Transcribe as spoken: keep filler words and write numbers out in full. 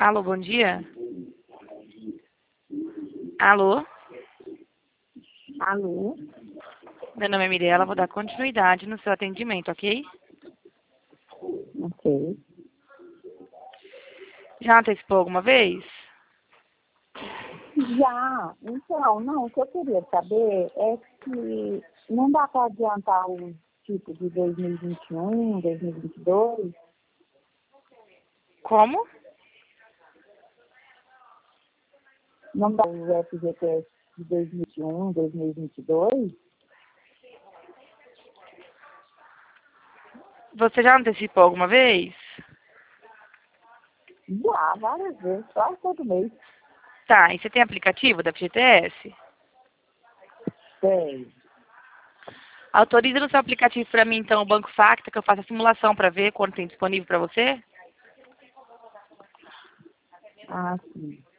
Alô, bom dia. Alô? Alô? Meu nome é Mirella, vou dar continuidade no seu atendimento, ok? Ok. Já antecipou alguma vez? Já, então, não, o que eu queria saber é que não dá para adiantar o tipo de dois mil e vinte e um, dois mil e vinte e dois? Como? Não dá o F G T S de dois mil e vinte e um, dois mil e vinte e dois? Você já antecipou alguma vez? Já, várias vezes, quase todo mês. Tá, e você tem aplicativo da F G T S? Sei. Autoriza no seu aplicativo para mim, então, o Banco Facta, que eu faça a simulação para ver quanto tem disponível para você? Ah, sim.